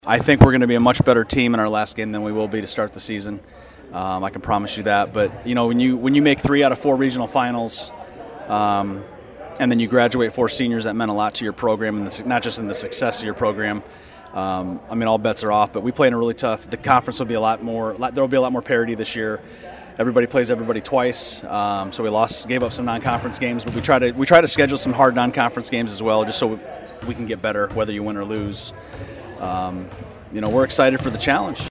I think we're going to be a much better team in our last game than we will be to start the season. I can promise you that. But when you make 3 out of 4 regional finals, and then you graduate 4 seniors, that meant a lot to your program, and not just in the success of your program. All bets are off. But we play in a really tough. The conference will be a lot more. There will be a lot more parity this year. Everybody plays everybody twice, so we gave up some non-conference games, but we try to schedule some hard non-conference games as well, just so we can get better, whether you win or lose. We're excited for the challenge.